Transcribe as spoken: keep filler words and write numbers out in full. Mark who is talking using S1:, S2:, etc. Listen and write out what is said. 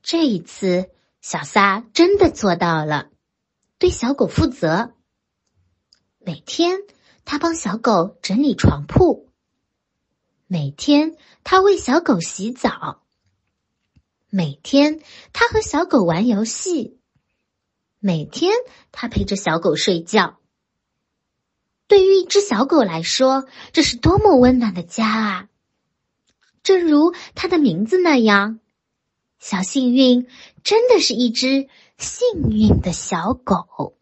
S1: 这一次，小撒真的做到了，对小狗负责。每天，他帮小狗整理床铺。每天，他为小狗洗澡。每天，他和小狗玩游戏。每天，他陪着小狗睡觉。对于一只小狗来说，这是多么温暖的家啊！正如它的名字那样，小幸运真的是一只幸运的小狗。